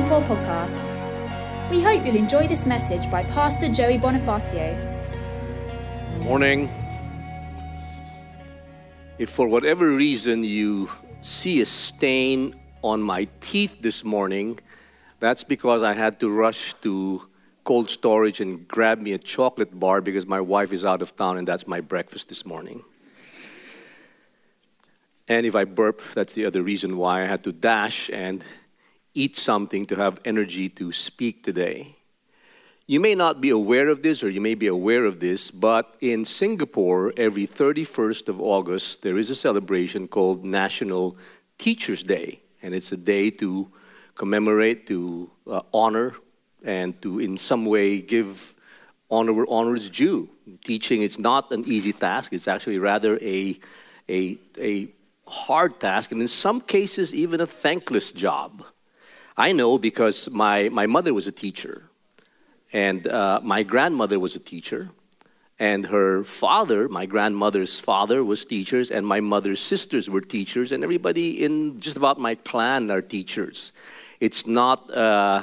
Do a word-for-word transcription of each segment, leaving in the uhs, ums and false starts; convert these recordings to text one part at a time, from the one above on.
Singapore podcast. We hope you'll enjoy this message by Pastor Joey Bonifacio. Morning. If for whatever reason you see a stain on my teeth this morning, that's because I had to rush to cold storage and grab me a chocolate bar because my wife is out of town and that's my breakfast this morning. And if I burp, that's the other reason why I had to dash and eat something to have energy to speak today. You may not be aware of this, or you may be aware of this, but in Singapore, every thirty-first of August, there is a celebration called National Teachers' Day. And it's a day to commemorate, to uh, honor, and to in some way give honor where honor is due. Teaching is not an easy task. It's actually rather a, a, a hard task, and in some cases, even a thankless job. I know because my, my mother was a teacher. And uh, my grandmother was a teacher, and her father, my grandmother's father, was teachers, and my mother's sisters were teachers, and everybody in just about my clan are teachers. It's not, uh,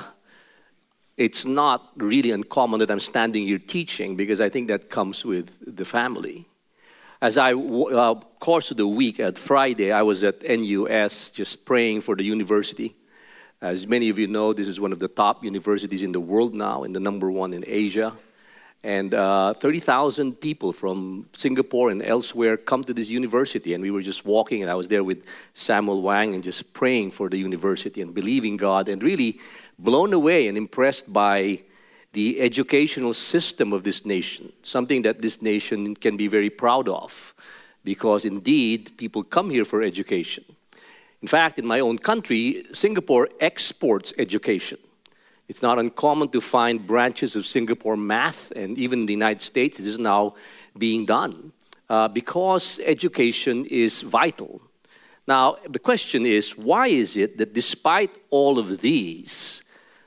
it's not really uncommon that I'm standing here teaching, because I think that comes with the family. As I, uh, course of the week, at Friday, I was at N U S just praying for the university. As many of you know, this is one of the top universities in the world now, and the number one in Asia. And uh, thirty thousand people from Singapore and elsewhere come to this university. And we were just walking, and I was there with Samuel Wang and just praying for the university and believing God, and really blown away and impressed by the educational system of this nation, something that this nation can be very proud of, because indeed, people come here for education. In fact, in my own country, Singapore exports education. It's not uncommon to find branches of Singapore math, and even in the United States, this is now being done uh, because education is vital. Now, the question is, why is it that despite all of these,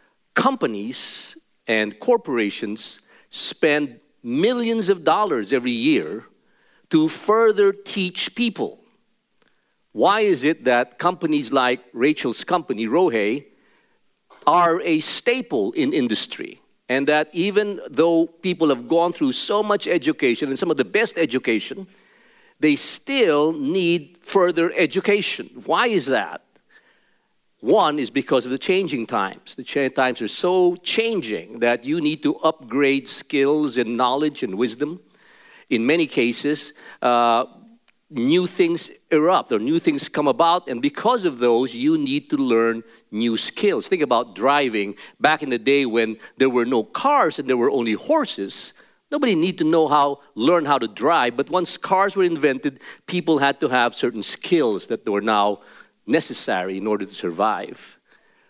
companies and corporations spend millions of dollars every year to further teach people? Why is it that companies like Rachel's company, Rohe, are a staple in industry? And that even though people have gone through so much education, and some of the best education, they still need further education. Why is that? One is because of the changing times. The cha- times are so changing that you need to upgrade skills and knowledge and wisdom. In many cases, uh, new things erupt or new things come about, and because of those, you need to learn new skills. Think about driving. Back in the day when there were no cars and there were only horses, nobody needed to know how, learn how to drive, but once cars were invented, people had to have certain skills that were now necessary in order to survive.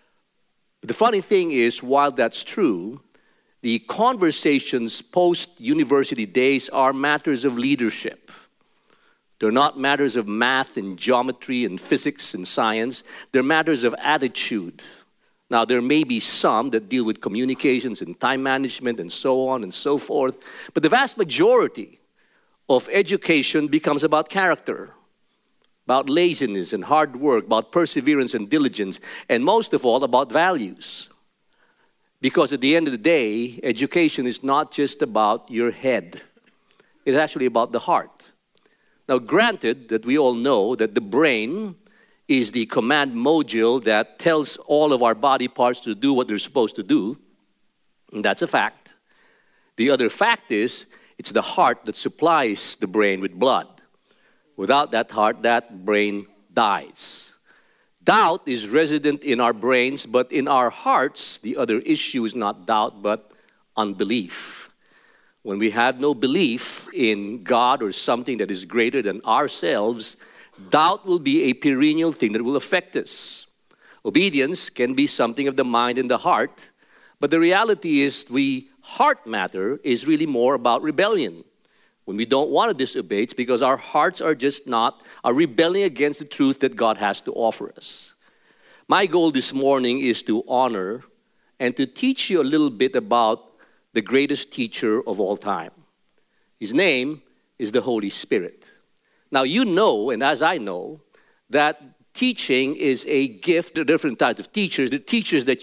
But the funny thing is, while that's true, the conversations post-university days are matters of leadership. They're not matters of math and geometry and physics and science. They're matters of attitude. Now, there may be some that deal with communications and time management and so on and so forth, but the vast majority of education becomes about character, about laziness and hard work, about perseverance and diligence, and most of all, about values. Because at the end of the day, education is not just about your head. It's actually about the heart. Now, granted that we all know that the brain is the command module that tells all of our body parts to do what they're supposed to do, and that's a fact. The other fact is, it's the heart that supplies the brain with blood. Without that heart, that brain dies. Doubt is resident in our brains, but in our hearts, the other issue is not doubt, but unbelief. When we have no belief in God or something that is greater than ourselves, doubt will be a perennial thing that will affect us. Obedience can be something of the mind and the heart, but the reality is the heart matter is really more about rebellion. When we don't want to disobey, it's because our hearts are just not, are rebelling against the truth that God has to offer us. My goal this morning is to honor and to teach you a little bit about the greatest teacher of all time. His name is the Holy Spirit. Now, you know, and as I know, that teaching is a gift. There are different types of teachers. The teachers that you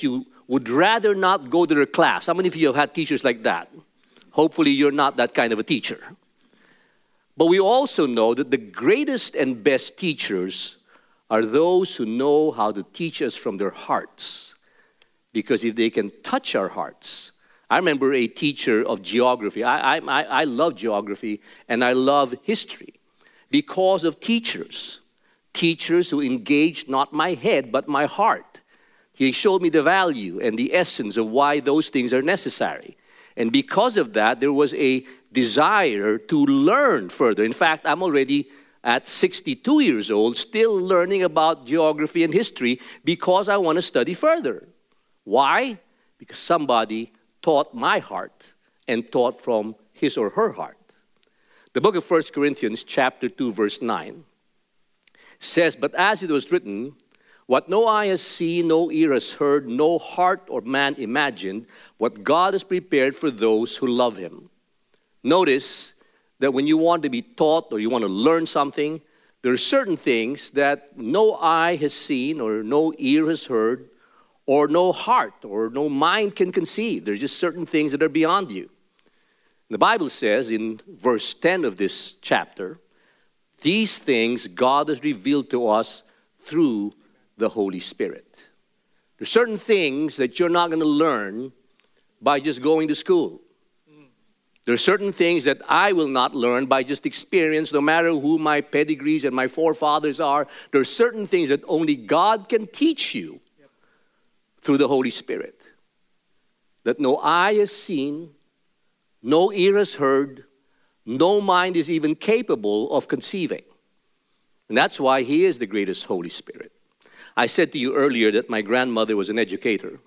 would rather not go to their class. How many of you have had teachers like that? Hopefully you're not that kind of a teacher. But we also know that the greatest and best teachers are those who know how to teach us from their hearts. Because if they can touch our hearts. I remember a teacher of geography. I, I, I love geography and I love history because of teachers. Teachers who engaged not my head but my heart. He showed me the value and the essence of why those things are necessary. And because of that, there was a desire to learn further. In fact, I'm already at sixty-two years old, still learning about geography and history because I want to study further. Why? Because somebody taught my heart and taught from his or her heart. The book of First Corinthians chapter two, verse nine says, "But as it was written, what no eye has seen, no ear has heard, no heart or man imagined, what God has prepared for those who love him." Notice that when you want to be taught or you want to learn something, there are certain things that no eye has seen or no ear has heard or no heart or no mind can conceive. There are just certain things that are beyond you. The Bible says in verse ten of this chapter, these things God has revealed to us through the Holy Spirit. There are certain things that you're not going to learn by just going to school. There are certain things that I will not learn by just experience, no matter who my pedigrees and my forefathers are. There are certain things that only God can teach you through the Holy Spirit. That no eye has seen, no ear has heard, no mind is even capable of conceiving. And that's why He is the greatest Holy Spirit. I said to you earlier that my grandmother was an educator.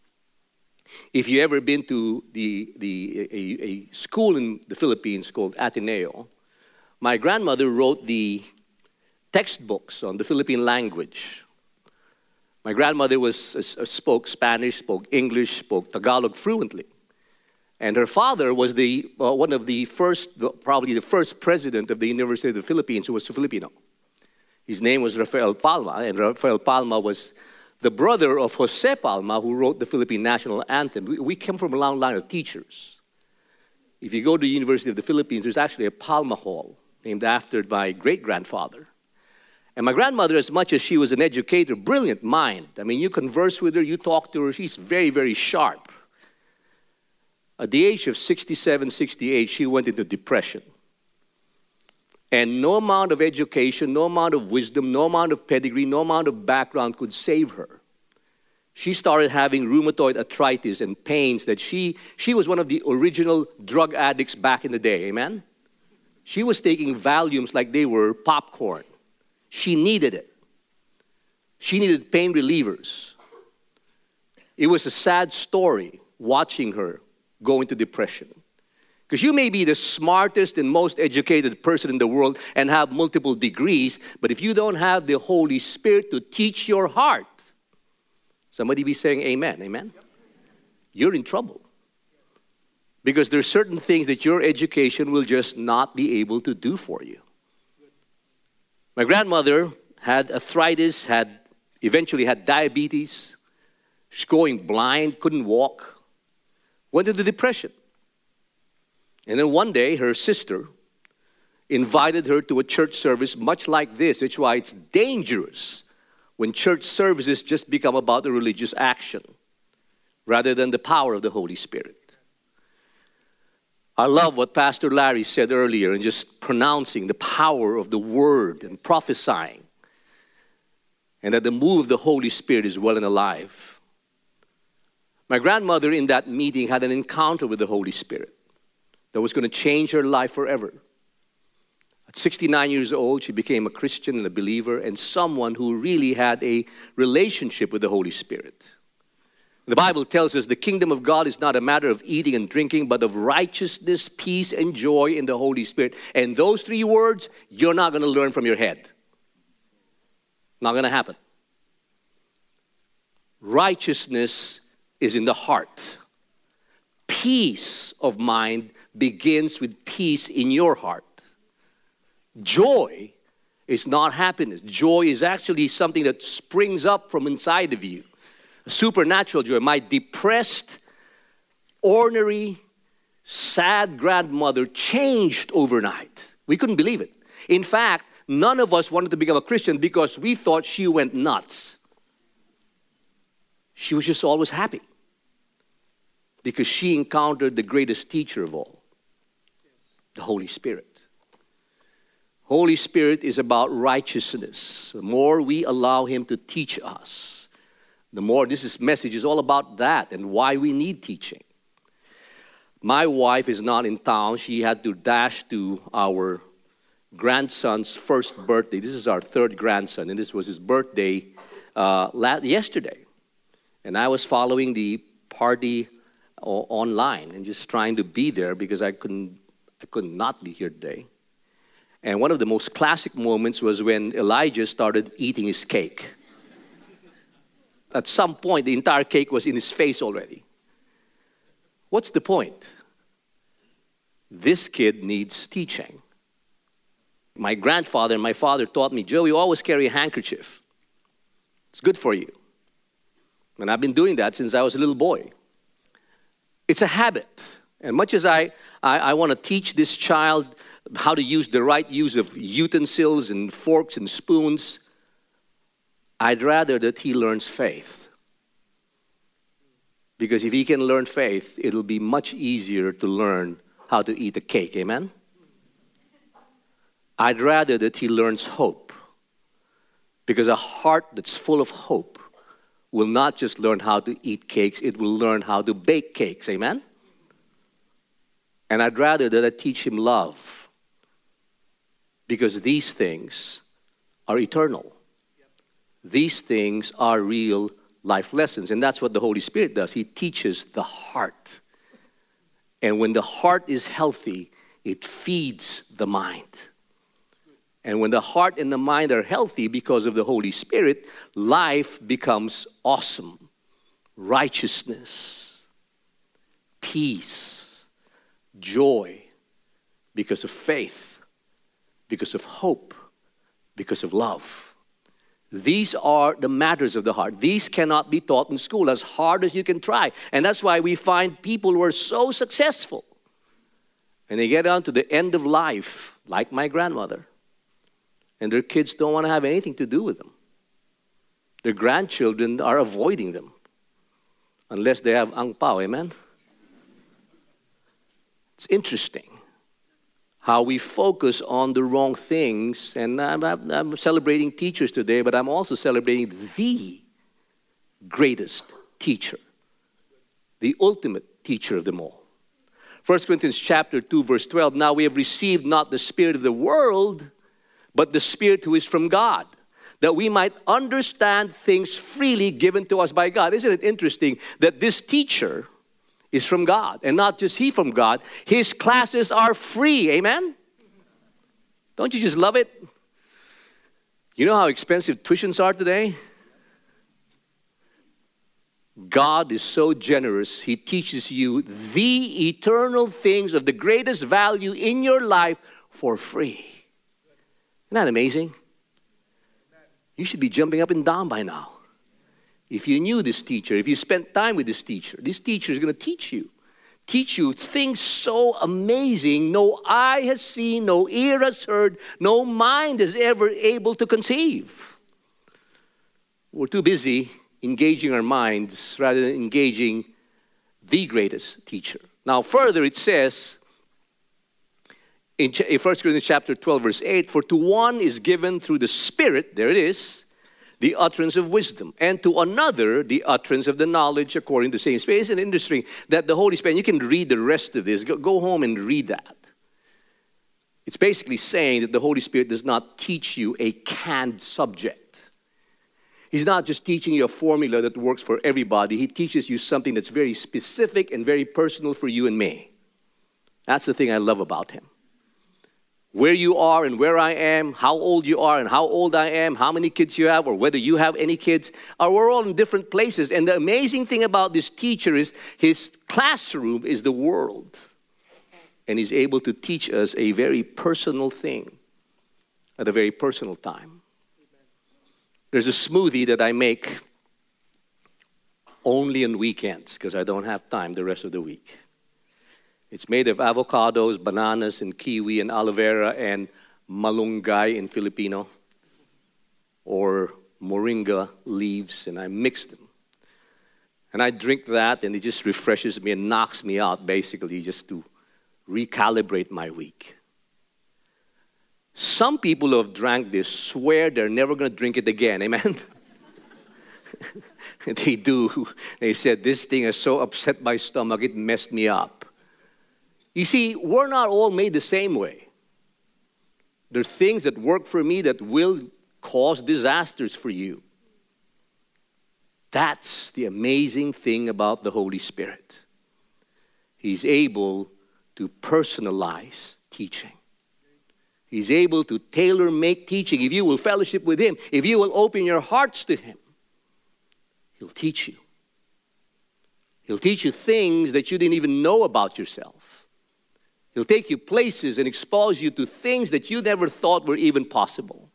If you ever been to the, the a, a school in the Philippines called Ateneo, my grandmother wrote the textbooks on the Philippine language. My grandmother was uh, spoke Spanish, spoke English, spoke Tagalog fluently. And her father was the uh, one of the first, probably the first president of the University of the Philippines who was a Filipino. His name was Rafael Palma, and Rafael Palma was the brother of Jose Palma, who wrote the Philippine national anthem. We, we came from a long line of teachers. If you go to the University of the Philippines, there's actually a Palma Hall named after my great-grandfather. And my grandmother, as much as she was an educator, brilliant mind. I mean, you converse with her, you talk to her, she's very, very sharp. At the age of sixty-seven, sixty-eight, she went into depression. And no amount of education, no amount of wisdom, no amount of pedigree, no amount of background could save her. She started having rheumatoid arthritis and pains that she, she was one of the original drug addicts back in the day, amen? She was taking Valiums like they were popcorn. She needed it. She needed pain relievers. It was a sad story watching her go into depression. Because you may be the smartest and most educated person in the world and have multiple degrees, but if you don't have the Holy Spirit to teach your heart, somebody be saying amen, amen? Yep. You're in trouble. Because there are certain things that your education will just not be able to do for you. My grandmother had arthritis, had eventually had diabetes, she's going blind, couldn't walk, went into depression. And then one day, her sister invited her to a church service much like this. That's why it's dangerous when church services just become about a religious action rather than the power of the Holy Spirit. I love what Pastor Larry said earlier in just pronouncing the power of the Word and prophesying, and that the move of the Holy Spirit is well and alive. My grandmother in that meeting had an encounter with the Holy Spirit that was going to change her life forever. At sixty-nine years old, she became a Christian and a believer and someone who really had a relationship with the Holy Spirit. The Bible tells us the kingdom of God is not a matter of eating and drinking, but of righteousness, peace, and joy in the Holy Spirit. And those three words, you're not going to learn from your head. Not going to happen. Righteousness is in the heart. Peace of mind begins with peace in your heart. Joy is not happiness. Joy is actually something that springs up from inside of you. Supernatural joy. My depressed, ornery, sad grandmother changed overnight. We couldn't believe it. In fact, none of us wanted to become a Christian because we thought she went nuts. She was just always happy because she encountered the greatest teacher of all, the Holy Spirit. Holy Spirit is about righteousness. The more we allow Him to teach us, the more this is, message is all about that and why we need teaching. My wife is not in town. She had to dash to our grandson's first birthday. This is our third grandson, and this was his birthday uh, last, yesterday. And I was following the party o- online and just trying to be there because I couldn't, I could not be here today. And one of the most classic moments was when Elijah started eating his cake. At some point, the entire cake was in his face already. What's the point? This kid needs teaching. My grandfather and my father taught me, Joey, always carry a handkerchief. It's good for you. And I've been doing that since I was a little boy. It's a habit. And much as I, I, I want to teach this child how to use the right use of utensils and forks and spoons, I'd rather that he learns faith. Because if he can learn faith, it'll be much easier to learn how to eat a cake. Amen? I'd rather that he learns hope. Because a heart that's full of hope will not just learn how to eat cakes, it will learn how to bake cakes. Amen? And I'd rather that I teach him love. Because these things are eternal. These things are real life lessons. And that's what the Holy Spirit does. He teaches the heart. And when the heart is healthy, it feeds the mind. And when the heart and the mind are healthy because of the Holy Spirit, life becomes awesome. Righteousness, peace, joy, because of faith, because of hope, because of love. These are the matters of the heart. These cannot be taught in school as hard as you can try. And that's why we find people who are so successful. And they get down to the end of life, like my grandmother. And their kids don't want to have anything to do with them. Their grandchildren are avoiding them. Unless they have ang pao, amen? It's interesting how we focus on the wrong things. And I'm, I'm, I'm celebrating teachers today, but I'm also celebrating the greatest teacher, the ultimate teacher of them all. First Corinthians chapter two, verse twelve, now we have received not the spirit of the world, but the Spirit who is from God, that we might understand things freely given to us by God. Isn't it interesting that this teacher is from God, and not just he from God, his classes are free, amen? Don't you just love it? You know how expensive tuitions are today? God is so generous, he teaches you the eternal things of the greatest value in your life for free. Isn't that amazing? You should be jumping up and down by now. If you knew this teacher, if you spent time with this teacher, this teacher is going to teach you. Teach you things so amazing no eye has seen, no ear has heard, no mind is ever able to conceive. We're too busy engaging our minds rather than engaging the greatest teacher. Now further it says, in First Corinthians chapter twelve, verse eight, for to one is given through the Spirit, there it is, the utterance of wisdom, and to another the utterance of the knowledge according to the same Spirit. Isn't it interesting that the Holy Spirit, you can read the rest of this, go, go home and read that. It's basically saying that the Holy Spirit does not teach you a canned subject. He's not just teaching you a formula that works for everybody. He teaches you something that's very specific and very personal for you and me. That's the thing I love about him. Where you are and where I am, how old you are and how old I am, how many kids you have or whether you have any kids, are we're all in different places. And the amazing thing about this teacher is his classroom is the world. And he's able to teach us a very personal thing at a very personal time. There's a smoothie that I make only on weekends because I don't have time the rest of the week. It's made of avocados, bananas, and kiwi, and aloe vera, and malunggay in Filipino, or moringa leaves, and I mix them. And I drink that, and it just refreshes me and knocks me out, basically, just to recalibrate my week. Some people who have drank this swear they're never going to drink it again, amen? They do. They said, this thing has so upset my stomach, it messed me up. You see, we're not all made the same way. There are things that work for me that will cause disasters for you. That's the amazing thing about the Holy Spirit. He's able to personalize teaching. He's able to tailor-make teaching. If you will fellowship with Him, if you will open your hearts to Him, He'll teach you. He'll teach you things that you didn't even know about yourself. He'll take you places and expose you to things that you never thought were even possible.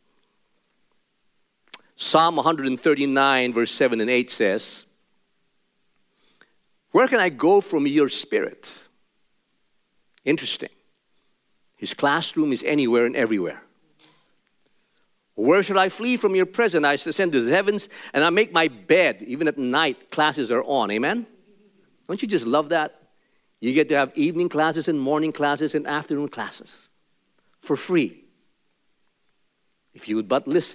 Psalm one thirty-nine, verse seven and eight says, where can I go from your spirit? Interesting. His classroom is anywhere and everywhere. Where should I flee from your presence? I ascend to the heavens and I make my bed. Even at night, classes are on. Amen? Don't you just love that? You get to have evening classes and morning classes and afternoon classes for free. If you would but listen.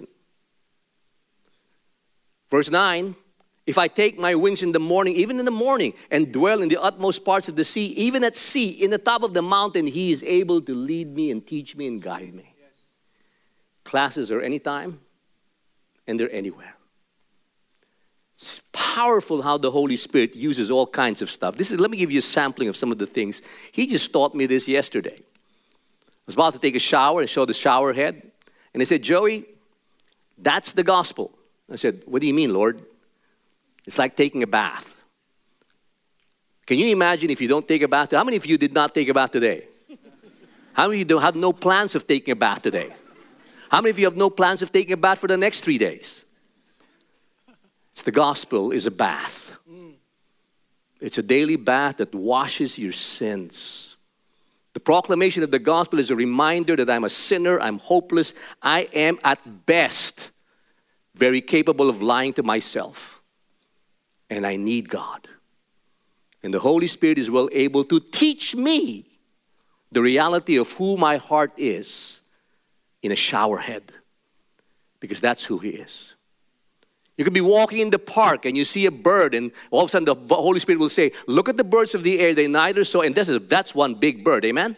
Verse nine, if I take my wings in the morning, even in the morning, and dwell in the utmost parts of the sea, even at sea, in the top of the mountain, He is able to lead me and teach me and guide me. Yes. Classes are anytime, and they're anywhere. It's powerful how the Holy Spirit uses all kinds of stuff. This is, let me give you a sampling of some of the things. He just taught me this yesterday. I was about to take a shower and show the shower head. And he said, Joey, that's the gospel. I said, what do you mean, Lord? It's like taking a bath. Can you imagine if you don't take a bath? How many of you did not take a bath today? How many of you have no plans of taking a bath today? How many of you have no plans of taking a bath for the next three days? It's the gospel is a bath. It's a daily bath that washes your sins. The proclamation of the gospel is a reminder that I'm a sinner, I'm hopeless, I am at best very capable of lying to myself. And I need God. And the Holy Spirit is well able to teach me the reality of who my heart is in a shower head. Because that's who He is. You could be walking in the park and you see a bird and all of a sudden the Holy Spirit will say, look at the birds of the air, they neither sow, and that's, that's one big bird, amen?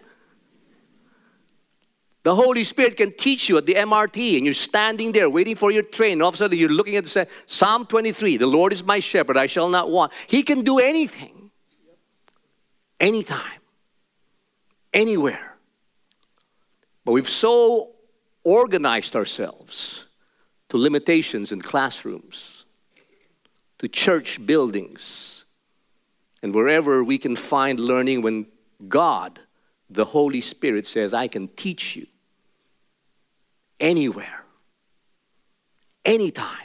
The Holy Spirit can teach you at the M R T and you're standing there waiting for your train. And all of a sudden you're looking at the Psalm twenty-three, the Lord is my shepherd, I shall not want. He can do anything, anytime, anywhere. But we've so organized ourselves to limitations in classrooms, to church buildings, and wherever we can find learning when God, the Holy Spirit, says, I can teach you anywhere, anytime.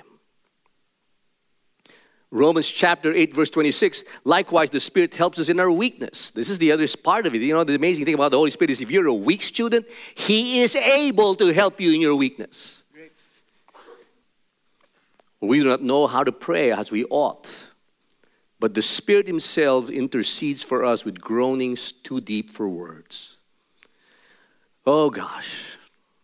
Romans chapter eight, verse twenty-six, likewise the Spirit helps us in our weakness. This is the other part of it. You know, the amazing thing about the Holy Spirit is if you're a weak student, He is able to help you in your weakness. We do not know how to pray as we ought, but the Spirit Himself intercedes for us with groanings too deep for words. Oh gosh.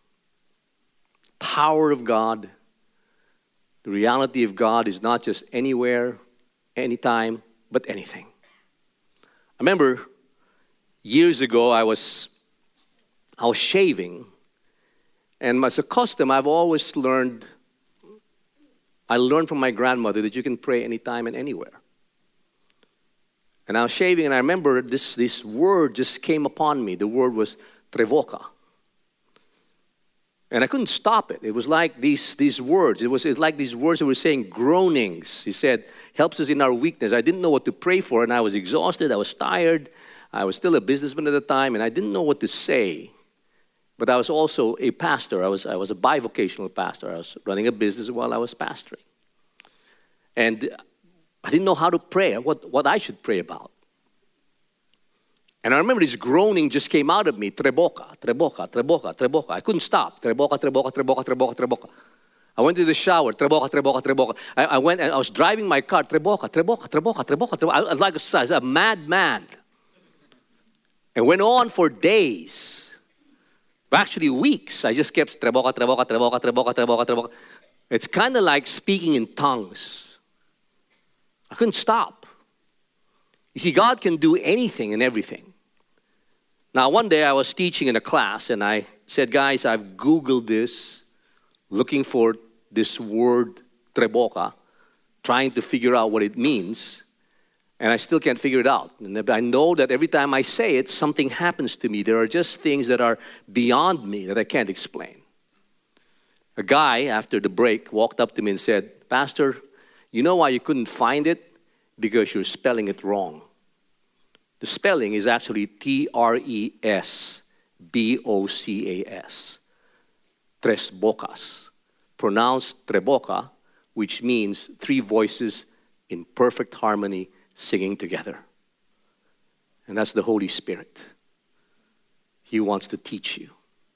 Power of God. The reality of God is not just anywhere, anytime, but anything. I remember years ago I was, I was shaving, and as a custom I've always learned I learned from my grandmother that you can pray anytime and anywhere. And I was shaving and I remember this, this word just came upon me. The word was trevoka. And I couldn't stop it. It was like these, these words. It was, it was like these words that were saying groanings. He said, helps us in our weakness. I didn't know what to pray for and I was exhausted. I was tired. I was still a businessman at the time and I didn't know what to say. But I was also a pastor. I was, I was a bivocational pastor. I was running a business while I was pastoring. And I didn't know how to pray, what, what I should pray about. And I remember this groaning just came out of me. Treboka, treboka, treboka, treboka. I couldn't stop. Treboka, treboka, treboka, treboka, treboka. I went to the shower. Treboka, treboka, treboka. I, I went and I was driving my car. Treboka, treboka, treboka, treboka, treboka. I was like a, a madman. And went on for days. Actually weeks. I just kept treboka, treboka, treboka, treboka, treboka, treboka. It's kind of like speaking in tongues. I couldn't stop. You see, God can do anything and everything. Now, one day I was teaching in a class and I said, guys, I've Googled this, looking for this word, treboka, trying to figure out what it means, and I still can't figure it out. And I know that every time I say it, something happens to me. There are just things that are beyond me that I can't explain. A guy, after the break, walked up to me and said, Pastor, you know why you couldn't find it? Because you're spelling it wrong. The spelling is actually T R E S B O C A S. Tres bocas. Pronounced treboka, which means three voices in perfect harmony singing together. And that's the Holy Spirit. He wants to teach you.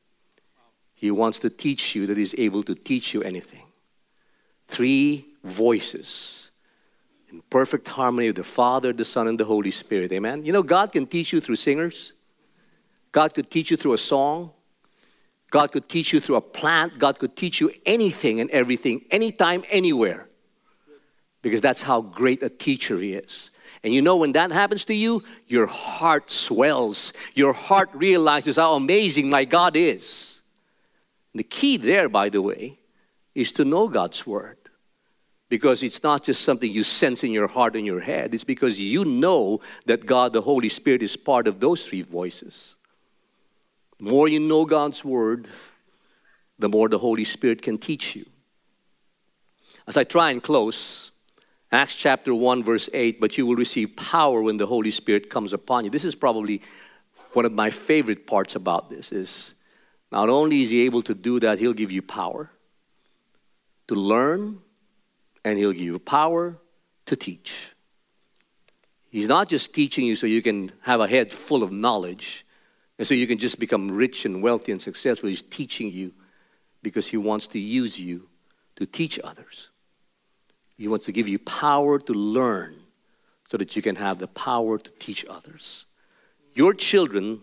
He wants to teach you that He's able to teach you anything. Three voices. In perfect harmony with the Father, the Son, and the Holy Spirit. Amen? You know, God can teach you through singers. God could teach you through a song. God could teach you through a plant. God could teach you anything and everything, anytime, anywhere. Because that's how great a teacher He is. And you know, when that happens to you, your heart swells. Your heart realizes how amazing my God is. And the key there, by the way, is to know God's Word. Because it's not just something you sense in your heart and your head. It's because you know that God, the Holy Spirit, is part of those three voices. The more you know God's Word, the more the Holy Spirit can teach you. As I try and close, Acts chapter one, verse eight, but you will receive power when the Holy Spirit comes upon you. This is probably one of my favorite parts about this, is not only is He able to do that, He'll give you power to learn, and He'll give you power to teach. He's not just teaching you so you can have a head full of knowledge and so you can just become rich and wealthy and successful. He's teaching you because He wants to use you to teach others. He wants to give you power to learn so that you can have the power to teach others. Your children,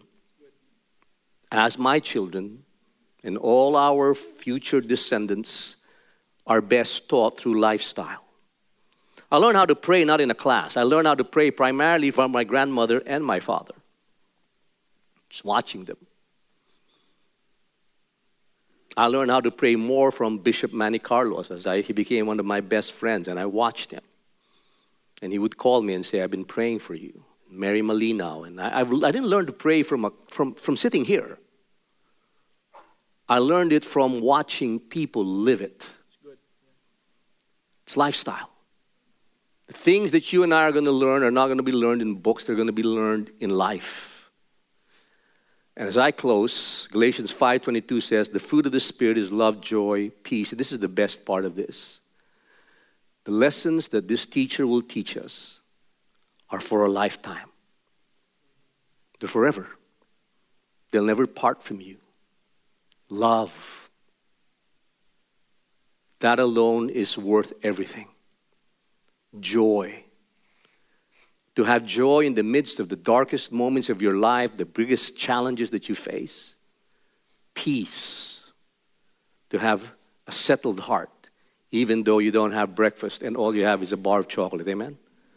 as my children, and all our future descendants, are best taught through lifestyle. I learned how to pray not in a class. I learned how to pray primarily from my grandmother and my father. Just watching them. I learned how to pray more from Bishop Manny Carlos, as I, he became one of my best friends, and I watched him. And he would call me and say, I've been praying for you. Mary Malinaw. And I, I've, I didn't learn to pray from, a, from, from sitting here. I learned it from watching people live it. It's lifestyle. The things that you and I are going to learn are not going to be learned in books. They're going to be learned in life. And as I close, Galatians five twenty-two says, the fruit of the Spirit is love, joy, peace. And this is the best part of this. The lessons that this teacher will teach us are for a lifetime. They're forever. They'll never part from you. Love. That alone is worth everything. Joy. To have joy in the midst of the darkest moments of your life, the biggest challenges that you face. Peace. To have a settled heart, even though you don't have breakfast and all you have is a bar of chocolate. Amen?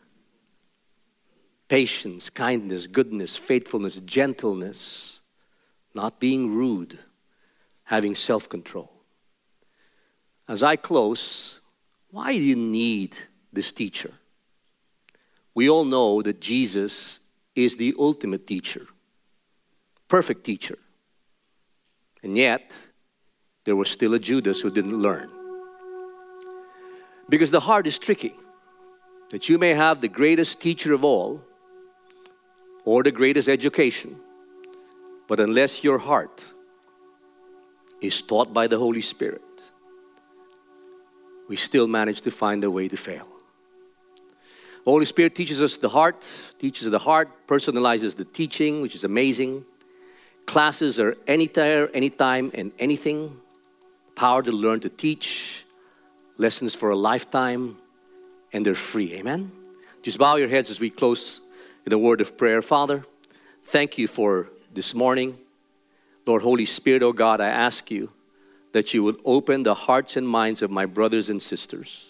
Patience, kindness, goodness, faithfulness, gentleness. Not being rude. Having self-control. As I close, why do you need this teacher? We all know that Jesus is the ultimate teacher, perfect teacher. And yet, there was still a Judas who didn't learn. Because the heart is tricky. That you may have the greatest teacher of all, or the greatest education, but unless your heart is taught by the Holy Spirit, we still manage to find a way to fail. Holy Spirit teaches us the heart, teaches the heart, personalizes the teaching, which is amazing. Classes are anytime, anytime, and anything. Power to learn to teach, lessons for a lifetime, and they're free. Amen? Just bow your heads as we close in a word of prayer. Father, thank you for this morning. Lord, Holy Spirit, oh God, I ask you that you would open the hearts and minds of my brothers and sisters.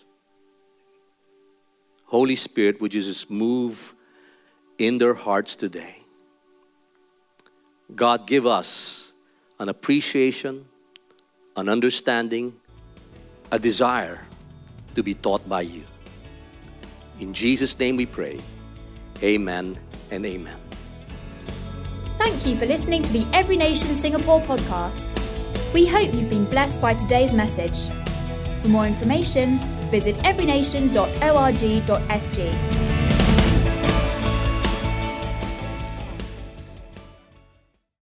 Holy Spirit, would you just move in their hearts today? God, give us an appreciation, an understanding, a desire to be taught by you. In Jesus' name we pray. Amen and amen. Thank you for listening to the Every Nation Singapore podcast. We hope you've been blessed by today's message. For more information, visit every nation dot org dot s g.